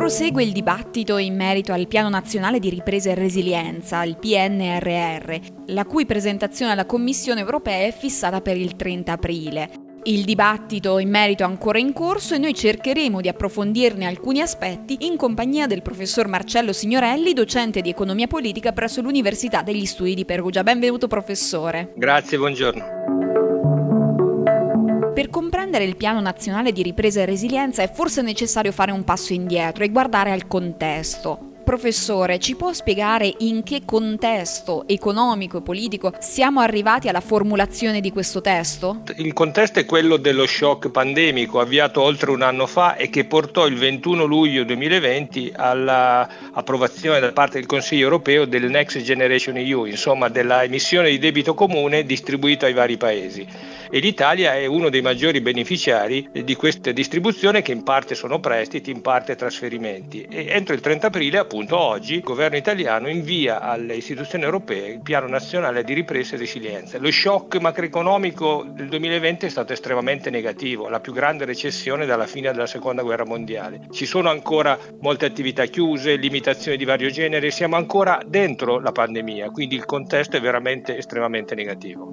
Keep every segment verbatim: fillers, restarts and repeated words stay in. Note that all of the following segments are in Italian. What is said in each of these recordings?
Prosegue il dibattito in merito al Piano Nazionale di Ripresa e Resilienza, il P N R R, la cui presentazione alla Commissione Europea è fissata per il trenta aprile. Il dibattito in merito è ancora in corso e noi cercheremo di approfondirne alcuni aspetti in compagnia del professor Marcello Signorelli, docente di economia politica presso l'Università degli Studi di Perugia. Benvenuto professore. Grazie, buongiorno. Per comprendere il Piano Nazionale di Ripresa e Resilienza è forse necessario fare un passo indietro e guardare al contesto. Professore, ci può spiegare in che contesto economico e politico siamo arrivati alla formulazione di questo testo? Il contesto è quello dello shock pandemico avviato oltre un anno fa e che portò il ventuno luglio duemilaventi all'approvazione da parte del Consiglio europeo del Next Generation E U, insomma della emissione di debito comune distribuito ai vari paesi. E l'Italia è uno dei maggiori beneficiari di questa distribuzione, che in parte sono prestiti, in parte trasferimenti. E entro il trenta aprile, appunto oggi, il governo italiano invia alle istituzioni europee il Piano Nazionale di Ripresa e Resilienza. Lo shock macroeconomico del duemilaventi è stato estremamente negativo, la più grande recessione dalla fine della Seconda Guerra Mondiale. Ci sono ancora molte attività chiuse, limitazioni di vario genere, siamo ancora dentro la pandemia, quindi il contesto è veramente estremamente negativo.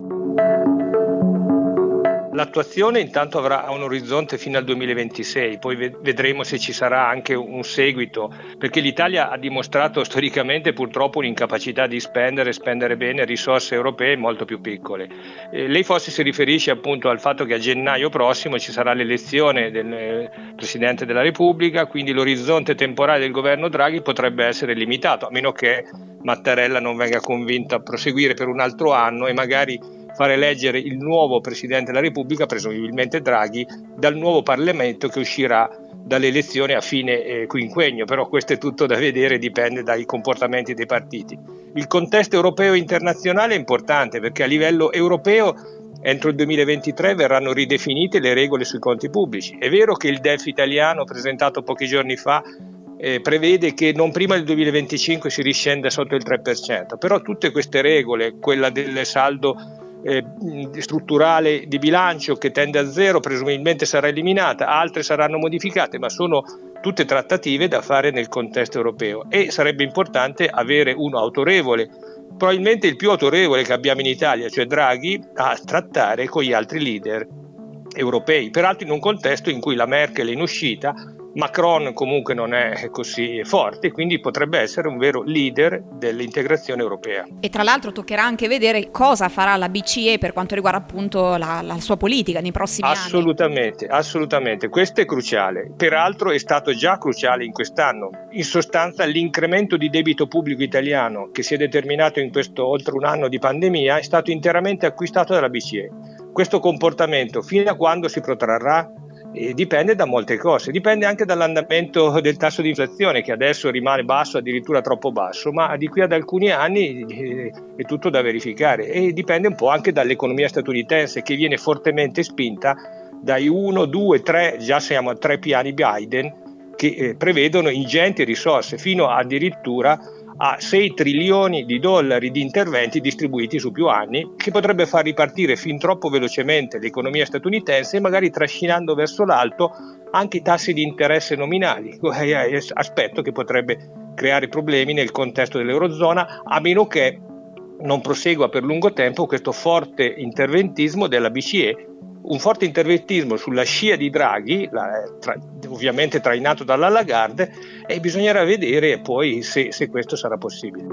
L'attuazione intanto avrà un orizzonte fino al duemilaventisei, poi vedremo se ci sarà anche un seguito, perché l'Italia ha dimostrato storicamente purtroppo un'incapacità di spendere, spendere bene risorse europee molto più piccole. Eh, lei forse si riferisce appunto al fatto che a gennaio prossimo ci sarà l'elezione del Presidente della Repubblica, quindi l'orizzonte temporale del governo Draghi potrebbe essere limitato, a meno che Mattarella non venga convinto a proseguire per un altro anno e magari fare eleggere il nuovo Presidente della Repubblica, presumibilmente Draghi, dal nuovo Parlamento che uscirà dalle elezioni a fine eh, quinquennio, però questo è tutto da vedere, dipende dai comportamenti dei partiti. Il contesto europeo e internazionale è importante perché a livello europeo entro il duemilaventitré verranno ridefinite le regole sui conti pubblici. È vero che il D E F italiano, presentato pochi giorni fa, Eh, prevede che non prima del duemilaventicinque si riscenda sotto il tre per cento, però tutte queste regole, quella del saldo eh, strutturale di bilancio che tende a zero, presumibilmente sarà eliminata, altre saranno modificate, ma sono tutte trattative da fare nel contesto europeo e sarebbe importante avere uno autorevole, probabilmente il più autorevole che abbiamo in Italia, cioè Draghi, a trattare con gli altri leader europei, peraltro in un contesto in cui la Merkel è in uscita, Macron comunque non è così forte, quindi potrebbe essere un vero leader dell'integrazione europea. E tra l'altro toccherà anche vedere cosa farà la B C E per quanto riguarda appunto la, la sua politica nei prossimi assolutamente, anni. Assolutamente, questo è cruciale. Peraltro è stato già cruciale in quest'anno. In sostanza l'incremento di debito pubblico italiano che si è determinato in questo oltre un anno di pandemia è stato interamente acquistato dalla B C E. Questo comportamento fino a quando si protrarrà? E dipende da molte cose, dipende anche dall'andamento del tasso di inflazione che adesso rimane basso, addirittura troppo basso, ma di qui ad alcuni anni è tutto da verificare e dipende un po' anche dall'economia statunitense che viene fortemente spinta dai uno, due, tre, già siamo a tre piani Biden che eh, prevedono ingenti risorse fino addirittura a sei trilioni di dollari di interventi distribuiti su più anni, che potrebbe far ripartire fin troppo velocemente l'economia statunitense e magari trascinando verso l'alto anche i tassi di interesse nominali, aspetto che potrebbe creare problemi nel contesto dell'Eurozona, a meno che non prosegua per lungo tempo questo forte interventismo della B C E, un forte interventismo sulla scia di Draghi, la, tra, ovviamente trainato dalla Lagarde, e bisognerà vedere poi se, se questo sarà possibile.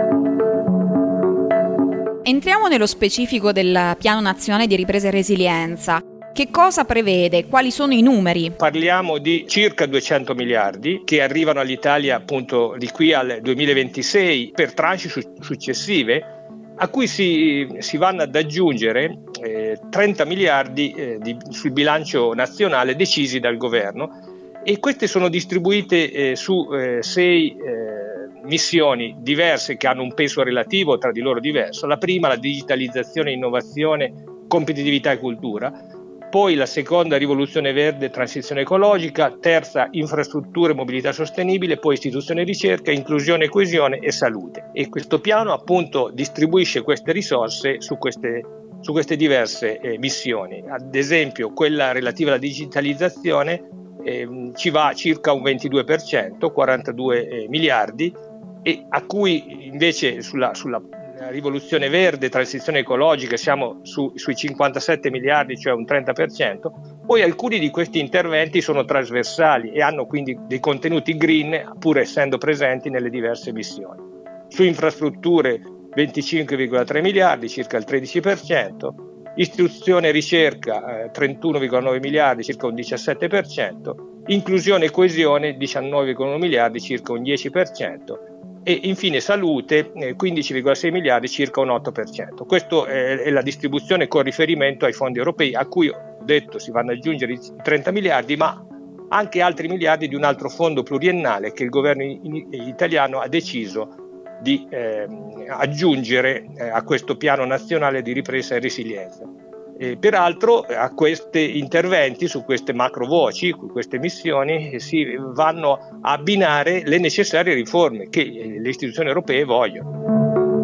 Entriamo nello specifico del Piano Nazionale di Ripresa e Resilienza. Che cosa prevede? Quali sono i numeri? Parliamo di circa duecento miliardi che arrivano all'Italia appunto di qui al duemilaventisei per tranche su- successive, a cui si, si vanno ad aggiungere eh, trenta miliardi eh, di, sul bilancio nazionale decisi dal governo e queste sono distribuite eh, su eh, sei eh, missioni diverse che hanno un peso relativo tra di loro diverso. La prima, la digitalizzazione, innovazione, competitività e cultura. Poi la seconda, rivoluzione verde, transizione ecologica, terza, infrastrutture e mobilità sostenibile, poi istituzione e ricerca, inclusione e coesione e salute. E questo piano appunto distribuisce queste risorse su queste, su queste diverse eh, missioni. Ad esempio quella relativa alla digitalizzazione eh, ci va circa un ventidue per cento, quarantadue eh, miliardi, e a cui invece sulla, sulla rivoluzione verde, transizione ecologica, siamo su, sui cinquantasette miliardi, cioè un trenta per cento. Poi alcuni di questi interventi sono trasversali e hanno quindi dei contenuti green, pur essendo presenti nelle diverse missioni. Su infrastrutture venticinque virgola tre miliardi, circa il tredici per cento, istruzione e ricerca eh, trentuno virgola nove miliardi, circa un diciassette per cento, inclusione e coesione diciannove virgola uno miliardi, circa un dieci per cento, e infine salute eh, quindici virgola sei miliardi, circa un otto per cento. Questa è, è la distribuzione con riferimento ai fondi europei, a cui ho detto si vanno ad aggiungere i trenta miliardi, ma anche altri miliardi di un altro fondo pluriennale che il governo in, in, italiano ha deciso di eh, aggiungere eh, a questo piano nazionale di ripresa e resilienza. E peraltro a questi interventi, su queste macro voci, su queste missioni, si vanno a abbinare le necessarie riforme che le istituzioni europee vogliono.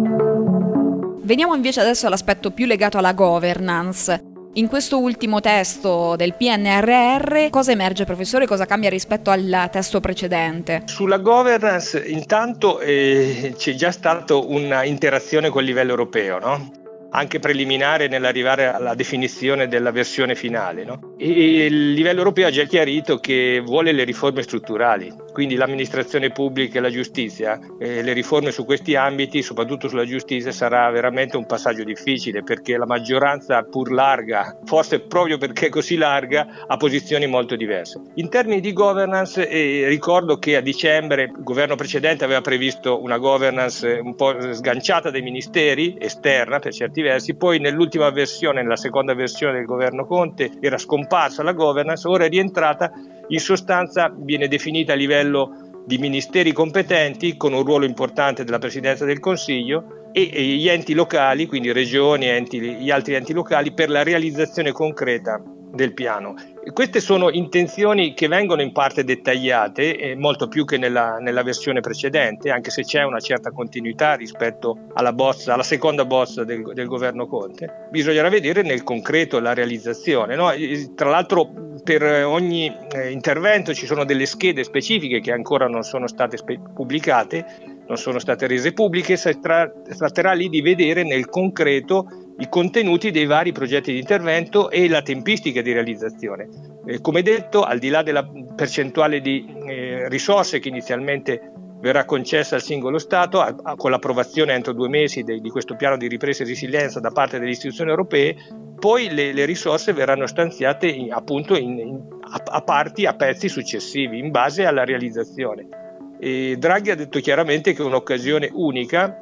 Veniamo invece adesso all'aspetto più legato alla governance. In questo ultimo testo del P N R R cosa emerge, professore? Cosa cambia rispetto al testo precedente? Sulla governance intanto eh, c'è già stata una interazione col livello europeo, no? Anche preliminare nell'arrivare alla definizione della versione finale, no? E il livello europeo ha già chiarito che vuole le riforme strutturali, quindi l'amministrazione pubblica e la giustizia, eh, le riforme su questi ambiti, soprattutto sulla giustizia, sarà veramente un passaggio difficile, perché la maggioranza, pur larga, forse proprio perché è così larga, ha posizioni molto diverse. In termini di governance, eh, ricordo che a dicembre il governo precedente aveva previsto una governance un po' sganciata dai ministeri, esterna per certi versi, poi nell'ultima versione, nella seconda versione del governo Conte, era scomparsa la governance, ora è rientrata. In sostanza viene definita a livello di ministeri competenti, con un ruolo importante della Presidenza del Consiglio, e, e gli enti locali, quindi regioni e enti, gli altri enti locali, per la realizzazione concreta del piano. E queste sono intenzioni che vengono in parte dettagliate, eh, molto più che nella, nella versione precedente, anche se c'è una certa continuità rispetto alla bozza, alla seconda bozza del, del governo Conte. Bisognerà vedere nel concreto la realizzazione, no? E, tra l'altro per ogni eh, intervento ci sono delle schede specifiche che ancora non sono state spe- pubblicate, non sono state rese pubbliche. Si tra- tratterà lì di vedere nel concreto i contenuti dei vari progetti di intervento e la tempistica di realizzazione. Eh, come detto, al di là della percentuale di eh, risorse che inizialmente verrà concessa al singolo Stato, a, a, con l'approvazione entro due mesi de, di questo piano di ripresa e resilienza da parte delle istituzioni europee, poi le, le risorse verranno stanziate in, appunto in, in, a, a parti, a pezzi successivi, in base alla realizzazione. E Draghi ha detto chiaramente che è un'occasione unica,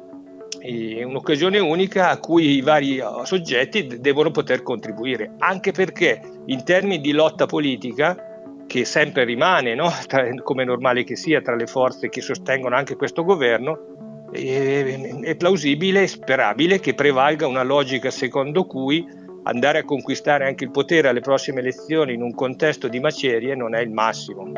è un'occasione unica a cui i vari soggetti devono poter contribuire, anche perché in termini di lotta politica, che sempre rimane, no? Tra, come normale che sia, tra le forze che sostengono anche questo governo, è, è plausibile e sperabile che prevalga una logica secondo cui andare a conquistare anche il potere alle prossime elezioni in un contesto di macerie non è il massimo.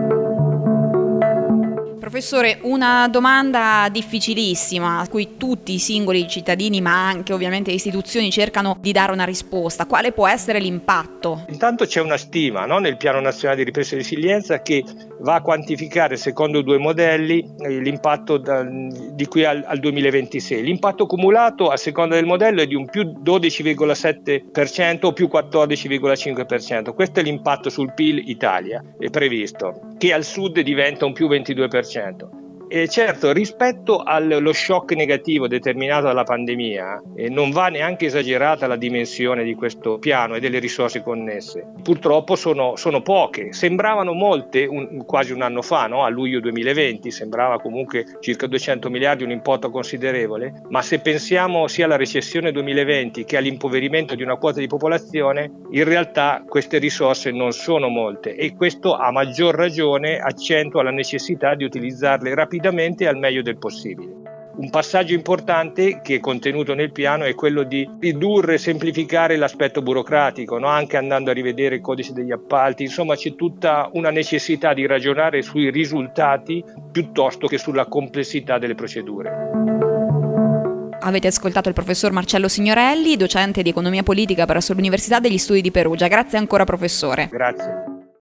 Professore, una domanda difficilissima a cui tutti i singoli cittadini, ma anche ovviamente le istituzioni, cercano di dare una risposta. Quale può essere l'impatto? Intanto c'è una stima, no, nel Piano Nazionale di Ripresa e Resilienza che va a quantificare secondo due modelli eh, l'impatto da, di qui al, al duemilaventisei. L'impatto cumulato a seconda del modello è di un più dodici virgola sette per cento o più quattordici virgola cinque per cento. Questo è l'impatto sul P I L Italia, è previsto, che al sud diventa un più ventidue per cento. E certo, rispetto allo shock negativo determinato dalla pandemia, eh, non va neanche esagerata la dimensione di questo piano e delle risorse connesse. Purtroppo sono, sono poche, sembravano molte un, quasi un anno fa, no? A luglio duemilaventi, sembrava comunque circa duecento miliardi, un importo considerevole, ma se pensiamo sia alla recessione duemilaventi che all'impoverimento di una quota di popolazione, in realtà queste risorse non sono molte, e questo a maggior ragione accentua la necessità di utilizzarle rapidamente al meglio del possibile. Un passaggio importante che è contenuto nel piano è quello di ridurre e semplificare l'aspetto burocratico, no? Anche andando a rivedere il codice degli appalti. Insomma, c'è tutta una necessità di ragionare sui risultati piuttosto che sulla complessità delle procedure. Avete ascoltato il professor Marcello Signorelli, docente di economia politica presso l'Università degli Studi di Perugia. Grazie ancora, professore. Grazie.